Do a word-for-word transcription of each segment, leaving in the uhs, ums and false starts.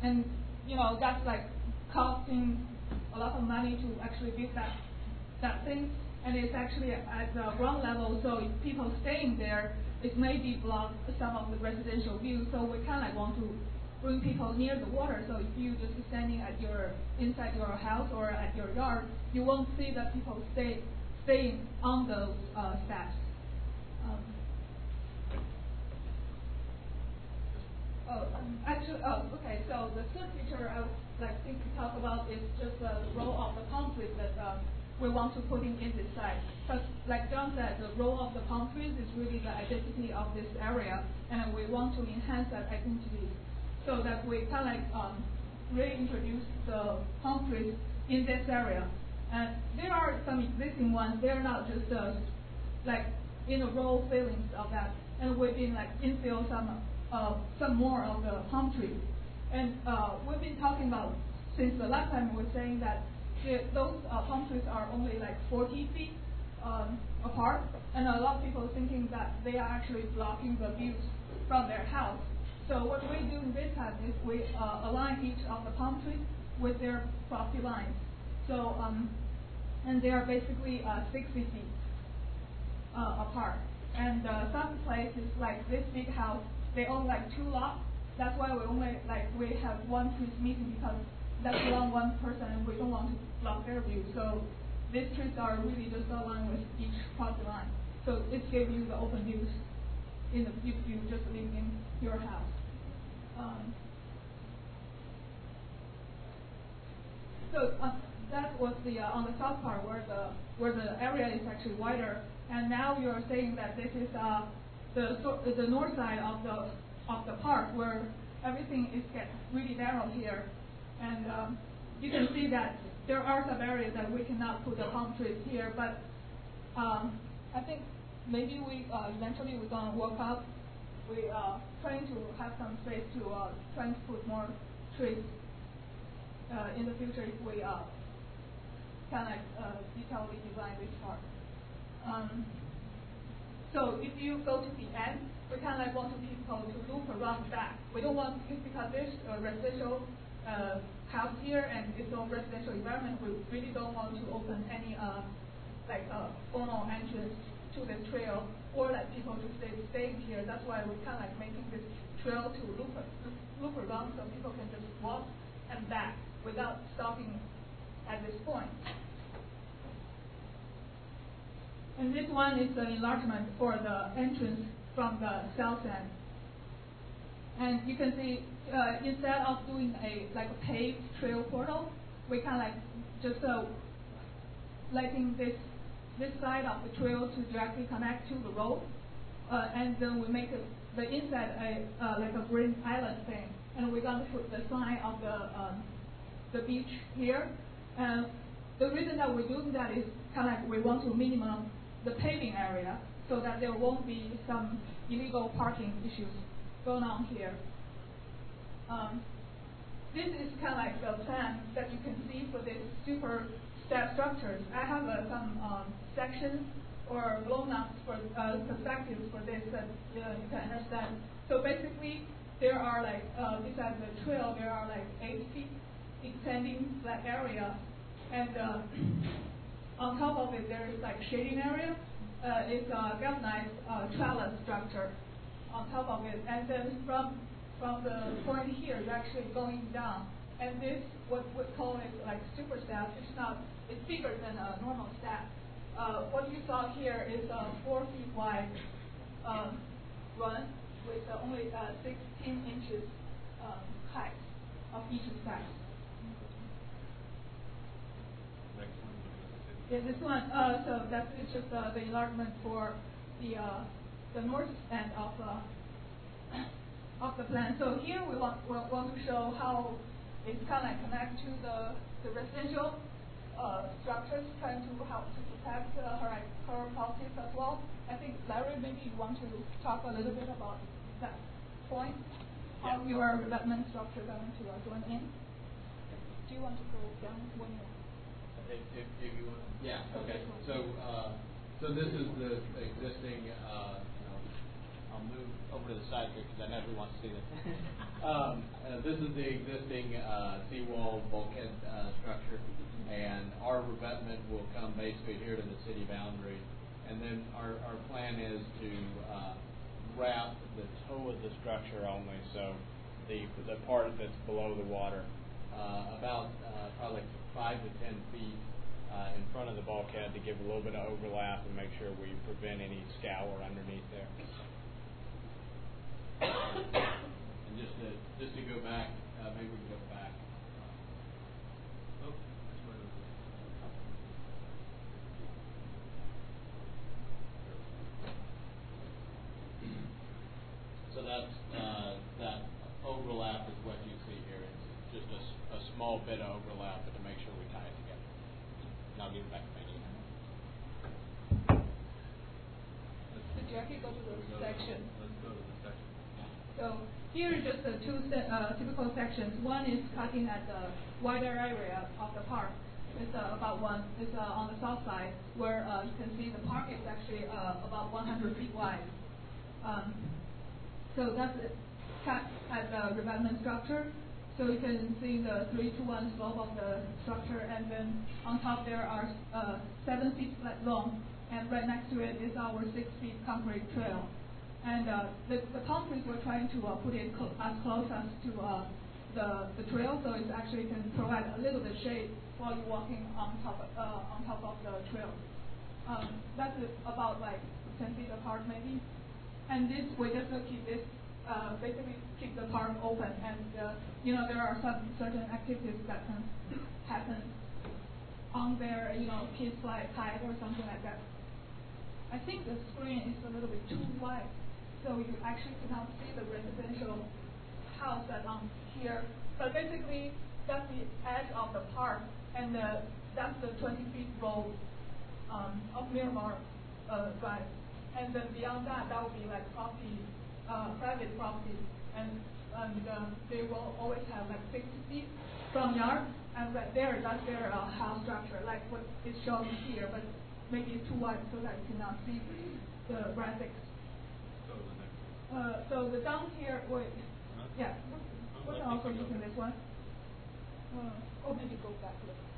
and you know that's like costing a lot of money to actually build that that thing, and it's actually at the ground level, so if people staying there, it maybe block some of the residential views. So we kind of like want to bring people near the water. So if you just standing at your inside your house or at your yard, you won't see that people stay staying on those uh, steps. Um, oh, um, actually, oh, okay. So the third feature I would like think to talk about is just the role of the palm trees that uh, we want to put in in this site. Because, like John said, the role of the palm trees is really the identity of this area, and we want to enhance that identity, so that we kind of like um, reintroduce the palm trees in this area. And there are some existing ones. They're not just uh, like in a row fillings of that, and we've been like infill some uh, some more of the palm trees. And uh, we've been talking about since the last time we were saying that the, those uh, palm trees are only like forty feet um, apart, and a lot of people thinking that they are actually blocking the views from their house. So what we do this time is we uh, align each of the palm trees with their property lines. So um, and they are basically uh, sixty feet uh, apart. And uh, some places like this big house, they own like two lots. That's why we only like we have one tree meeting, because that's one one person, and we don't want to block their view. So these trees are really just aligned with each property line. So it gives you the open views in the, if you just live in your house. Um, so uh, that was the uh, on the south part where the where the area is actually wider, and now you're saying that this is uh, the the north side of the of the park where everything is get really narrow here, and um, you can see that there are some areas that we cannot put the palm trees here, but um, I think maybe we uh, eventually we're gonna work out. We are uh, trying to have some space to uh, trying to put more trees uh, in the future if we uh, kind of uh, detailedly design this park. Um, so if you go to the end, we kind of like want people to loop around back. We don't want, because there's a residential uh, house here and its own residential environment, we really don't want to open any uh, like uh, formal entrance to the trail, or let people to stay staying here. That's why we're kind of like making this trail to loop, loop, loop around, so people can just walk and back without stopping at this point. And this one is the enlargement for the entrance from the south end. And you can see uh, instead of doing a like a paved trail portal, we kind of like just uh, letting this this side of the trail to directly connect to the road, uh, and then we make it, the inside a uh, like a green island thing, and we're going to put the sign of the um, the beach here. And the reason that we're doing that is kind of like we want to minimum the paving area, so that there won't be some illegal parking issues going on here. Um, this is kind of like the plan that you can see for this super step structures. I have uh, some um, sections or blown up for uh, perspectives for this that uh, you can understand. So basically, there are like uh, besides the trail, there are like eight feet extending that area, and uh, on top of it, there is like shading area. Uh, it's a galvanized uh, trellis structure on top of it, and then from from the point here, it's actually going down. And this, what we call it like super staff, it's not, it's bigger than a normal staff. Uh, what you saw here is a four feet wide um, run with uh, only uh, sixteen inches um, height of each staff. Yeah, this one. Uh, so that's it's just uh, the enlargement for the uh, the north end of uh, of the plan. So here we want we want to show how it's kind of like connect to the the residential uh, structures, trying to help to protect uh, her her properties as well. I think Larry, maybe you want to talk a little bit about that point, how yeah. your development structure going to uh, join in. Do you want to go down one more? If, if, if you want, yeah, okay. So, uh, so this is the existing, uh, you know, I'll move over to the side here because I know who wants to see this. um, uh, this is the existing uh, seawall bulkhead uh, structure, and our revetment will come basically here to the city boundary, and then our, our plan is to uh, wrap the toe of the structure only, so the the part that's below the water, uh, about uh, probably five to ten feet uh, in front of the bulkhead to give a little bit of overlap and make sure we prevent any scour underneath there. And just to just to go back, uh, maybe we can go back. Oh, so that's uh, that overlap is what you see here. It's just a, a small bit of overlap, but to make sure we tie it together. And I'll give it back to Maggie. Did Jackie go to the go section? To, let's go to the section. So here are just the two se- uh, typical sections. One is cutting at the wider area of the park. It's uh, about one. It's uh, on the south side where uh, you can see the park is actually uh, about one hundred feet wide. Um, so that's it. Cut at the revetment structure. So you can see the three to one slope of the structure, and then on top there are uh, seven feet long, and right next to it is our six feet concrete trail. And uh, the, the palm trees we're trying to uh, put it cl- as close as to uh, the the trail, so it actually can provide a little bit shade while you're walking on top of, uh, on top of the trail. Um, that's about like ten feet apart maybe. And this we just uh, keep this uh, basically keep the park open, and uh, you know there are some certain activities that can happen on there. You know, kids fly kite or something like that. I think the screen is a little bit too wide, so you actually cannot see the residential house that's on here. But basically, that's the edge of the park, and uh, that's the twenty feet road um, of Miramar uh, Drive. And then beyond that, that would be like property, uh, private property, and and um, they will always have like sixty feet from yard, and right there, that's their uh, house structure, like what is shown here, but maybe it's too wide so that you cannot see the graphics. So the next one. Uh, so the down here, wait, Huh? yeah, we're also using this one. Uh, oh, maybe go back a little.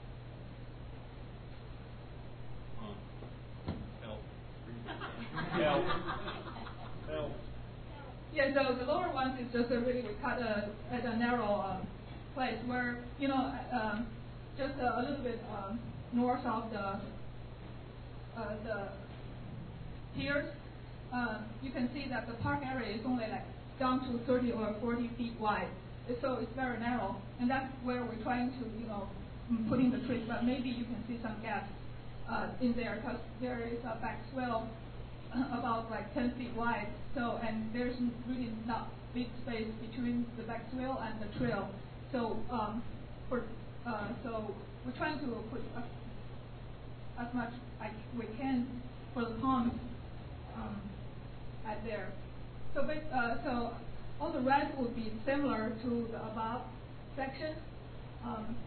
Uh, help. Help. Help. Yeah, so the lower ones is just a really we cut a, at a narrow um, place where, you know, um, just a, a little bit um, north of the uh, the piers, uh, you can see that the park area is only like down to thirty or forty feet wide. So it's very narrow, and that's where we're trying to, you know, put in the trees. But maybe you can see some gaps uh, in there because there is a back swell about like ten feet wide. So and there's really not big space between the back swell and the trail. So um, for uh, so we're trying to put as, as much as we can for the ponds um, at there. So uh, so all the rest would be similar to the above section. Um,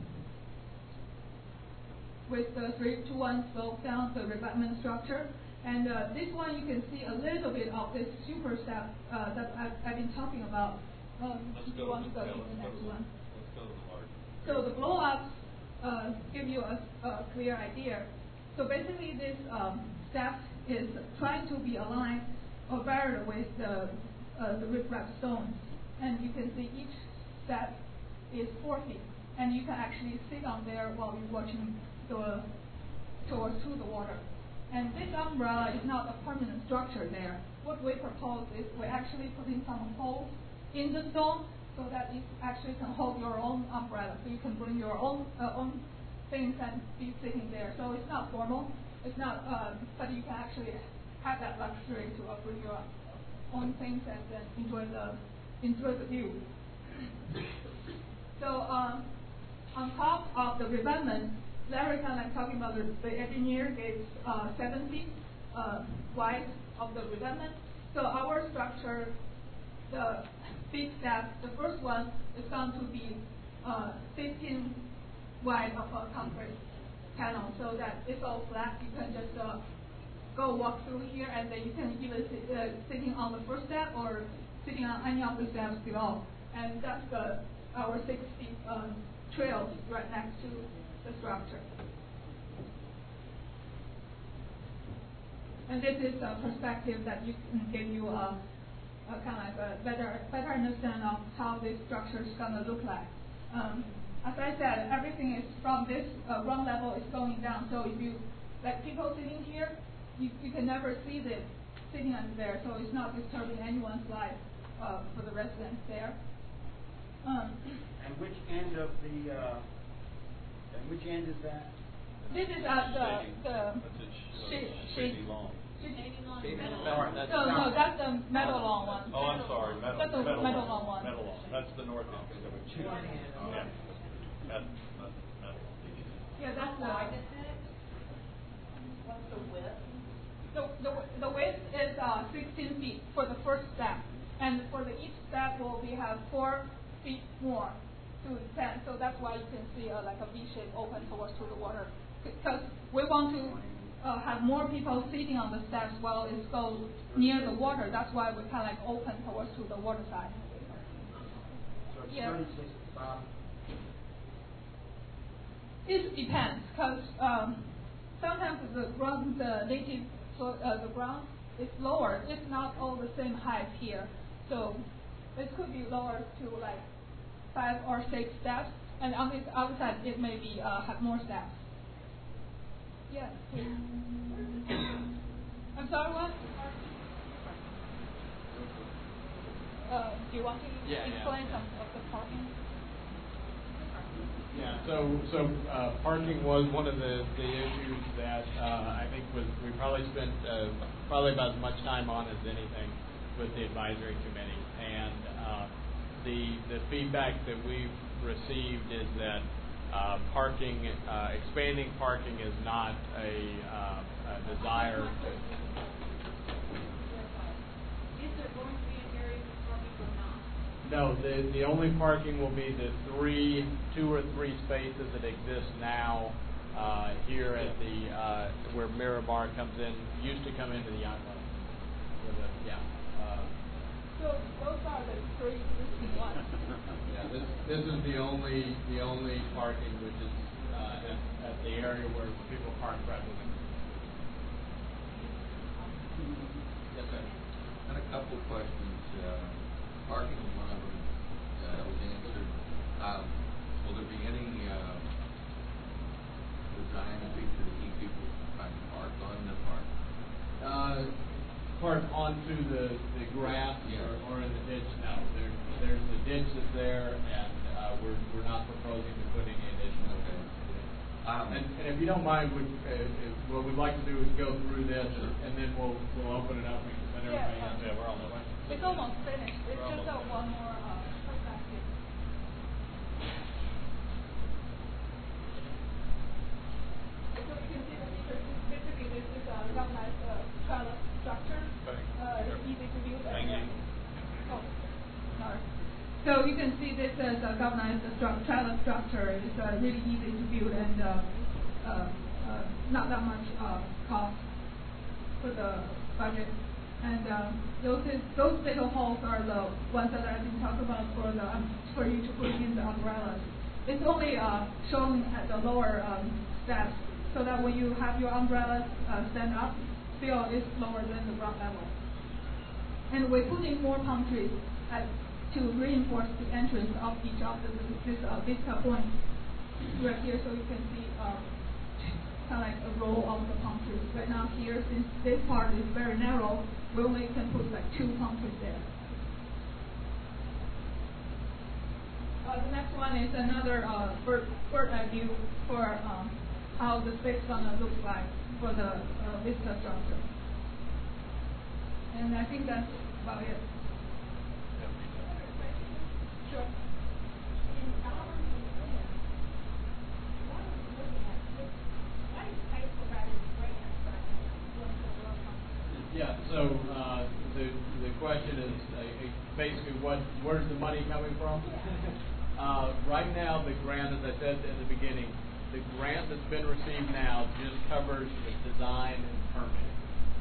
with the three to one slope down the revetment structure. And uh, this one you can see a little bit of this super step uh, that I've, I've been talking about. Um, Let's if go you want to go yeah, to the let's next go one. Let's go to the large. So the blow-ups uh, give you a, a clear idea. So basically this um, step is trying to be aligned or barrier with the, uh, the riprap stones. And you can see each step is four feet. And you can actually sit on there while you're watching the towards to the water. And this umbrella is not a permanent structure there. What we propose is we're actually putting some holes in the stone so that it actually can hold your own umbrella. So you can bring your own uh, own things and be sitting there. So it's not formal. It's not, uh, but you can actually have that luxury to uh, bring your own things and then enjoy the enjoy the view. So um, on top of the revetment, Larry kind of like talking about the, the engineer gave uh, seven feet uh, wide of the revetment. So our structure, the big step, the first one is going to be uh, fifteen wide of a concrete panel, so that it's all flat. You can just uh, go walk through here, and then you can either sit, uh, sitting on the first step or sitting on any of the steps below. And that's the our six feet um, trails right next to the structure. And this is a perspective that you can give you a, a kind of like a better better understanding of how this structure is going to look like. Um, as I said, everything is from this uh, ground level is going down. So if you like people sitting here, you, you can never see this sitting under there. So it's not disturbing anyone's life uh, for the residents there. Um, and which end of the? Uh, and which end is that? This is at the the shady Shady Lawn. No, no, that's the meadow lawn one. Oh, I'm sorry, meadow. That's the meadow meadow lawn. lawn one. Meadow lawn. That's the north end. Yeah. Yeah. That's, that's meadow lawn. Yeah, that's the. Wide is it? What's the width? The the the width is uh sixteen feet for the first step, and for the each step will we have four feet more to extend. So that's why you can see uh, like a V shape open towards to the water, because we want to. Uh, have more people sitting on the steps while it goes near the water. That's why we kind of like open towards to the water side. So it's Yeah. thirty-six at the bottom. It depends, because um, sometimes the ground, the native, so, uh, the ground is lower. It's not all the same height here, so it could be lower to like five or six steps, and on this outside it may be uh, have more steps. Yeah. I'm sorry, what? Uh, do you want to Yeah, explain yeah. some of the parking? Yeah, so so uh, parking was one of the, the issues that uh, I think was we probably spent uh, probably about as much time on as anything with the advisory committee, and uh, the the feedback that we've received is that uh, parking, uh, expanding parking is not a, uh, a desire to. Is there going to be an area for parking or not? No, the the only parking will be the three, two or three spaces that exist now uh, here at the uh, where Miramar comes in. Used to come into the yacht club. With a, yeah. Uh, So those are the three existing ones. yeah. This this is the only the only parking which is uh, at, at the area where people park presently. Yes, sir. I had a couple of questions. Uh, parking was one of them uh, that was answered. Um, will there be any uh, design to feature to keep people trying to park on the park? Uh, park onto the, the grass Yeah. or, or in the ditch? No, there, there's the ditch that's there, and uh, we're we're not proposing to put any additional. Okay. Um, And, and if you don't mind, would, uh, if, what we'd like to do is go through this, and, and then we'll we'll open it up and let Yeah, everybody else. uh, Yeah, we're on the way. It's almost finished. It's just uh, one more uh, perspective. So you can see the features. Basically, this is a galvanized uh, trellis structure. Thank you. Uh, it's easy to view. Thank you. Oh, sorry. So you can see this as a galvanized stru- trellis structure. It's uh, really easy to build and uh, uh, uh, not that much uh, cost for the budget. And uh, those is, those little holes are the ones that I've been talking about for the um, for you to put in the umbrellas. It's only uh, shown at the lower um, steps, so that when you have your umbrellas uh, stand up, still it's lower than the ground level. And we're putting more palm trees at, to reinforce the entrance of each of the this uh, vista points right here, so you can see uh, kind of like a row of the palm trees. Right now here, since this part is very narrow, we only can put like two palm trees there. Uh, the next one is another uh, bird, bird eye view for um, how the space gonna look like for the uh, vista structure. And I think that's about it. Sure. Yeah. So uh, the the question is uh, basically what where's the money coming from? uh, right now, the grant, as I said at the beginning, the grant that's been received now just covers the design and permitting.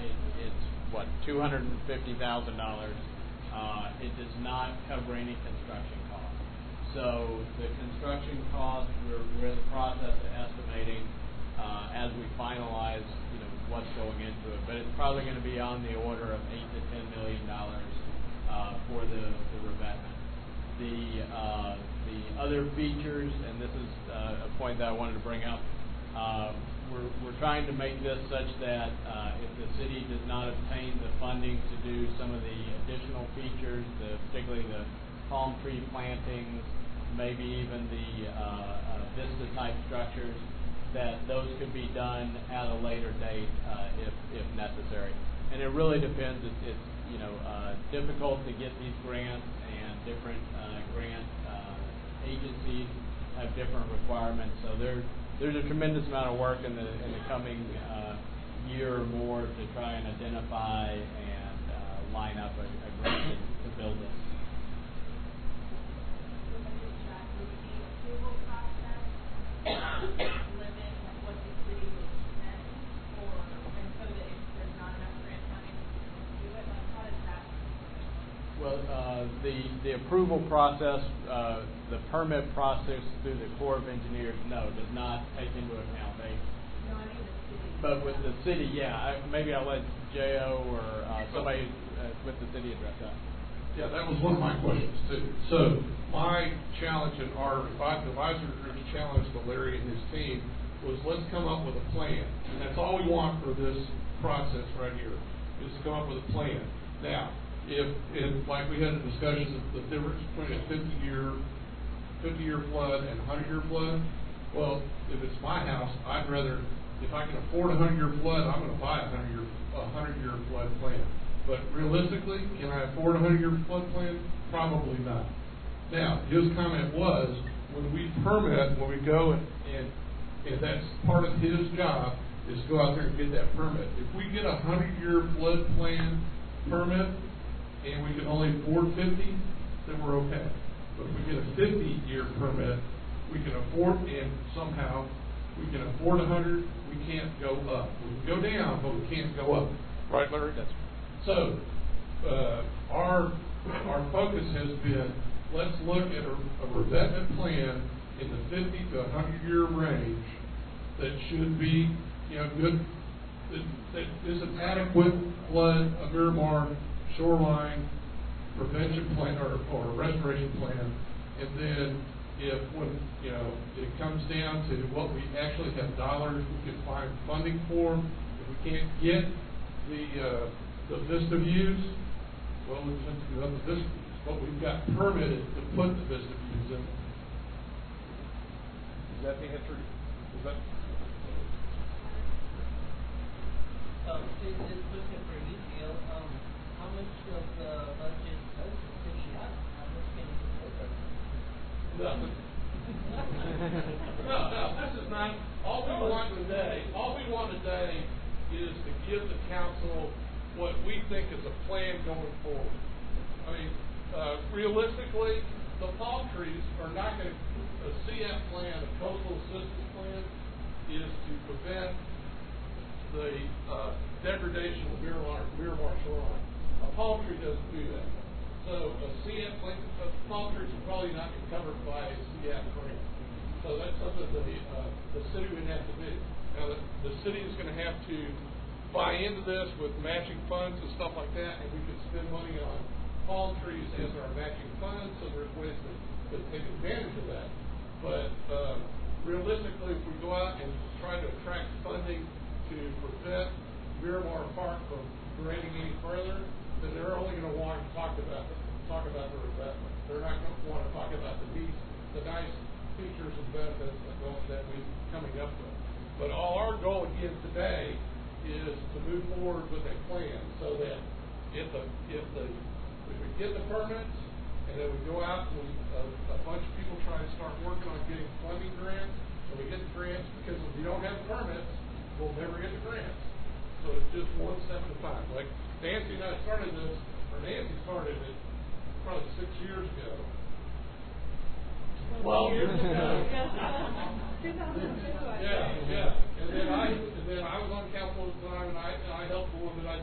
it, it's what two hundred and fifty thousand dollars. Uh, it does not cover any construction costs. So the construction costs, we're, we're in the process of estimating uh, as we finalize, you know, what's going into it. But it's probably going to be on the order of eight to ten million dollars uh, for the, the revetment. The uh, the other features, and this is uh, a point that I wanted to bring up. Uh, we're we're trying to make this such that uh, if the city does not obtain the funding to do some of the additional features, the, particularly the palm tree plantings, maybe even the uh, uh, vista type structures, that those could be done at a later date uh, if if necessary. And it really depends. It's, it's you know uh, difficult to get these grants, and different uh, grant uh, agencies have different requirements. So there there's a tremendous amount of work in the in the coming uh, year or more to try and identify and uh, line up a, a grant to, to build this. Well, uh, the the approval process, uh, the permit process through the Corps of Engineers, no, does not take into account. They, No, I mean the city. but with the city, yeah, I, maybe I'll let J O or uh, somebody uh, with the city address that. Yeah, that was one of my questions too. So my challenge and our advisory group's challenge to Larry and his team was, let's come up with a plan. And that's all we want for this process right here, is to come up with a plan. Now, if, if like we had a discussion of the difference between a fifty year fifty year flood and a hundred year flood, well, if it's my house, I'd rather, if I can afford a hundred year flood, I'm going to buy a hundred year a hundred year flood plan. But realistically, can I afford a hundred year flood plan? Probably not. Now, his comment was, when we permit, when we go and, and, and that's part of his job, is go out there and get that permit. If we get a hundred year flood plan permit, and we can only afford fifty, then we're okay. But if we get a fifty year permit, we can afford, and somehow we can afford a hundred, we can't go up. We can go down, but we can't go up. Right, Larry? That's right. So, uh, our our focus has been, let's look at a, a revetment plan in the fifty to one hundred year range that should be, you know, good, that, that is an adequate flood, a Miramar shoreline prevention plan or, or restoration plan. And then if when, you know, it comes down to what we actually have dollars we can find funding for, if we can't get the uh, the Vista views, well, we just have to give up the Vista views. But we've got permitted to put the Vista views in. Is that the answer? Is that? Um, this is question for you, Gail. Um, how much of the budget does the city have? How much can it afford? Nothing. No, no, this is not, all we want today, all we want today is to give the council what we think is a plan going forward. I mean, uh, realistically, the palm trees are not going to, a C F plan, a coastal assistance plan, is to prevent the uh, degradation of Miramar, Miramar shoreline. A palm tree doesn't do that. So a C F plan, a palm trees are probably not going to be covered by a C F grant. So that's something that the, uh, the city would have to do. Now, the, the city is going to have to buy into this with matching funds and stuff like that, and we could spend money on palm trees as our matching funds, so there's ways to, to take advantage of that. But uh, realistically, if we go out and try to attract funding to prevent Miramar Park from grading any further, then they're only going to want to talk about the, talk about the revetment. They're not going to want to talk about the needs, the nice features and benefits that, that we're coming up with. But all our goal again today is to move forward with a plan, so that if the if the if we get the permits, and then we go out and we, uh, a bunch of people try to start working on getting funding grants, and we get the grants, because if we don't have permits, we'll never get the grants. So it's just one step at a time. Like Nancy and I started this, or Nancy started it probably six years ago. Twelve years ago. Yeah, yeah. And then I and then I was on council at the time, and I and I helped the one that I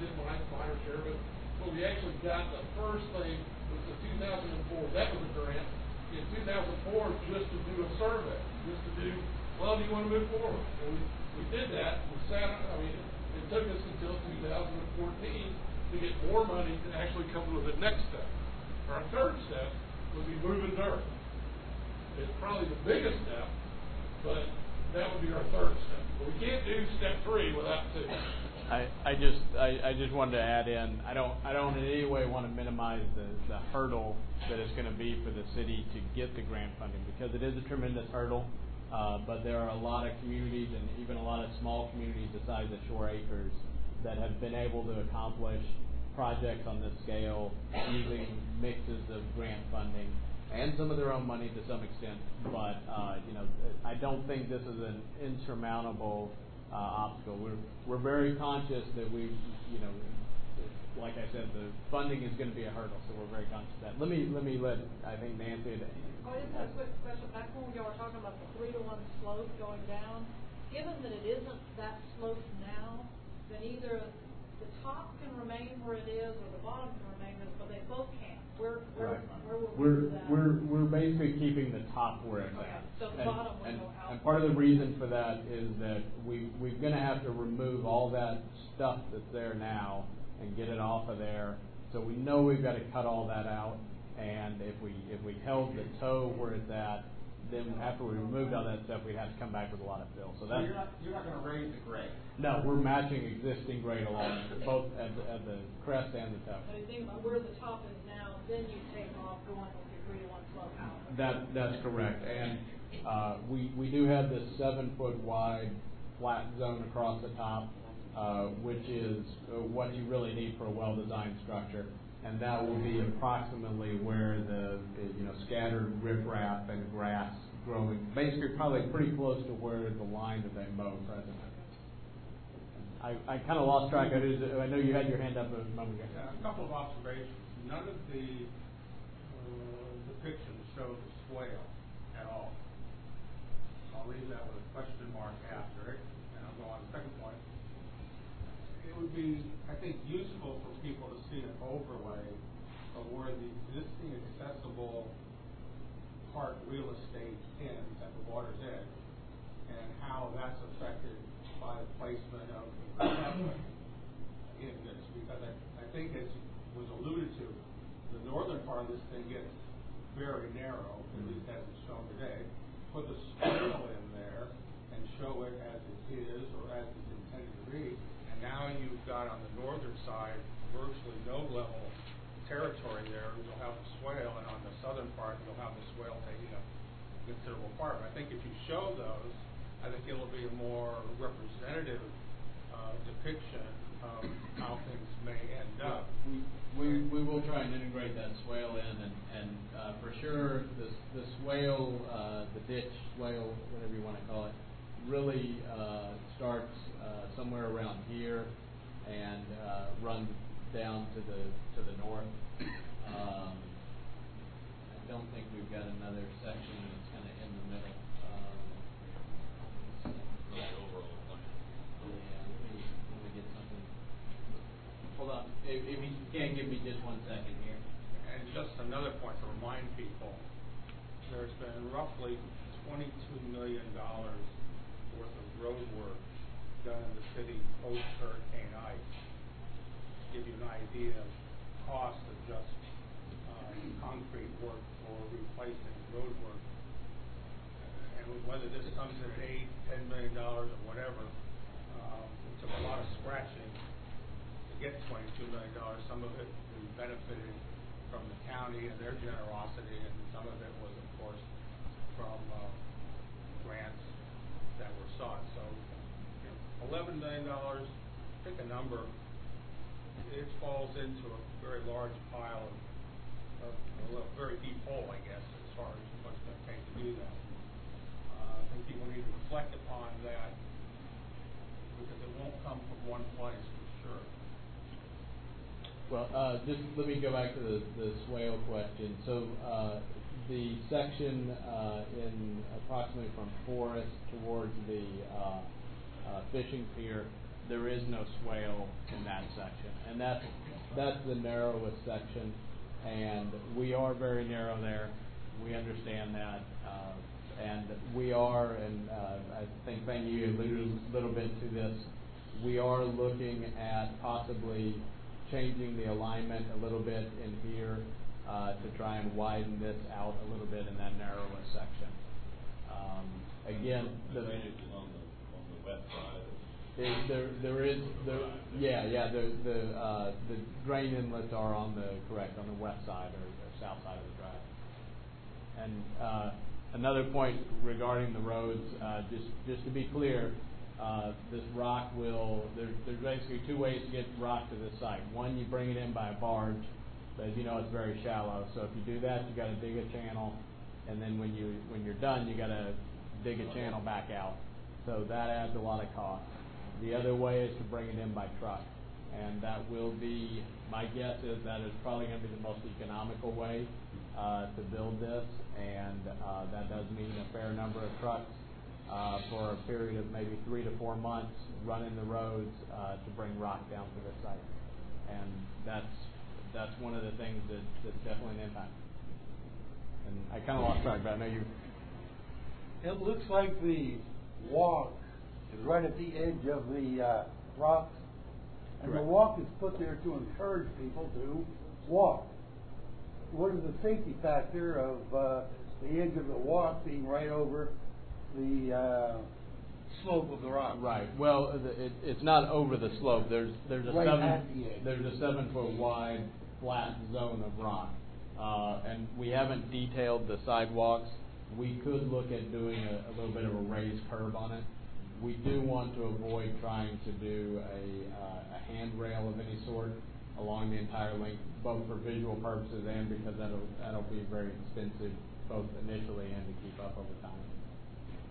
so we actually got the first thing, was the two thousand four, that was a grant, in two thousand four, just to do a survey, just to do, well, do you want to move forward? And we, we did that, we sat, I mean, it took us until two thousand fourteen to get more money to actually come to the next step. Our third step would be moving dirt. It's probably the biggest step, but that would be our third step. But we can't do step three without two. I, I just I, I just wanted to add in, I don't I don't in any way want to minimize the, the hurdle that it's going to be for the city to get the grant funding, because it is a tremendous hurdle, uh, but there are a lot of communities and even a lot of small communities the size of Shore Acres that have been able to accomplish projects on this scale using mixes of grant funding and some of their own money to some extent. But uh, you know, I don't think this is an insurmountable uh, obstacle. We're we're very conscious that we, you know, like I said, the funding is going to be a hurdle, so we're very conscious of that. Let me let me let I think Nancy. Oh, just a quick question. Back when you were talking about the three to one slope going down, given that it isn't that slope now, then either the top can remain where it is or the bottom can remain there, but they both can't. Where, where, Right. where will we We're do that? we're we're basically keeping the top where it's Okay, at. so the and, bottom will and, go out. and part of the reason for that is that we we're going to have to remove all that stuff that's there now and get it off of there. So we know we've got to cut all that out. And if we if we held the toe where it's at, then after we removed all that stuff, we'd have to come back with a lot of fill. So So that's you're not, you're not gonna raise the grade? no, we're matching existing grade along both at the, at the crest and the top. But I think where the top is now, then you take off going with your three to one slope out. That that's correct, and uh, we we do have this seven foot wide flat zone across the top, uh, which is uh, what you really need for a well designed structure, and that will be approximately where the, the you know scattered riprap and grass growing, basically probably pretty close to where the line that they mow presently. I, I kind of lost track. I, did, I know you had your hand up a moment ago. Yeah, a couple of observations. None of the uh, depictions show the swale at all. I'll leave that with a question mark after it, and I'll go on to the second point. It would be, I think, useful for people to see an overlay of where the existing accessible park real estate ends at the water's edge, and how that's affected by the placement of the pathway in this, because I, I think as was alluded to, the northern part of this thing gets very narrow, at least as it's shown today. Put the swale in there and show it as it is or as it's intended to be, and now you've got on the northern side virtually no level territory there. You'll have the swale, and on the southern part you'll have the swale taking up considerable part. But I think if you show those, I think it'll be a more representative uh, depiction of how things may end up. We, we we will try and integrate that swale in, and and uh, for sure the the swale, uh, the ditch swale, whatever you want to call it, really uh, starts uh, somewhere around here and uh, runs down to the to the north. Um, I don't think we've got another section that's kind of in the middle. Um, The overall plan. yeah, let me let me get something. Hold on, if, if you can give me just one second here. And just another point to remind people, there's been roughly twenty-two million dollars worth of road work done in the city post-Hurricane Ike. Give you an idea of cost of just uh, concrete work or replacing road work. And whether this comes at eight, ten million dollars or whatever, uh, it took a lot of scratching to get twenty-two million dollars. Some of it we benefited from the county and their generosity, and some of it was, of course, from uh, grants that were sought. So, you know, eleven million dollars, pick a number. It falls into a very large pile of, of a very deep hole, I guess, as far as what's going to take to do that. Uh, I think people need to reflect upon that, because it won't come from one place for sure. Well, uh, just let me go back to the, the swale question. So uh, the section uh, in approximately from Forest towards the uh, uh, fishing pier, there is no swale in that section, and that's that's the narrowest section, and we are very narrow there. We understand that, uh, and we are, and uh, I think Fang Yu alluded a little bit to this. We are looking at possibly changing the alignment a little bit in here uh, to try and widen this out a little bit in that narrowest section. Um, again, the drainage is on the on the west side. It, there, there is, there, yeah, yeah. The the uh, the drain inlets are on the correct on the west side or, or south side of the drive. And uh, another point regarding the roads, uh, just just to be clear, uh, this rock will. There, there's basically two ways to get rock to this site. One, you bring it in by a barge, but as you know, it's very shallow. So if you do that, you got to dig a channel, and then when you when you're done, you got to dig a channel back out. So that adds a lot of cost. The other way is to bring it in by truck, and that will be, my guess is that it's probably going to be the most economical way uh, to build this, and uh, that does mean a fair number of trucks uh, for a period of maybe three to four months running the roads uh, to bring rock down to the site, and that's that's one of the things that, that's definitely an impact. And I kind of lost track, but I know you. It looks like the walk is right at the edge of the uh, rocks, and Correct. the walk is put there to encourage people to walk. What is the safety factor of uh, the edge of the walk being right over the uh, slope of the rock? Right. Well, the, it, it's not over the slope. There's there's a Right seven at the edge. there's a seven foot wide flat zone of rock, uh, and we haven't detailed the sidewalks. We could look at doing a, a little bit of a raised curb on it. We do want to avoid trying to do a, uh, a handrail of any sort along the entire length, both for visual purposes and because that'll that'll be very expensive, both initially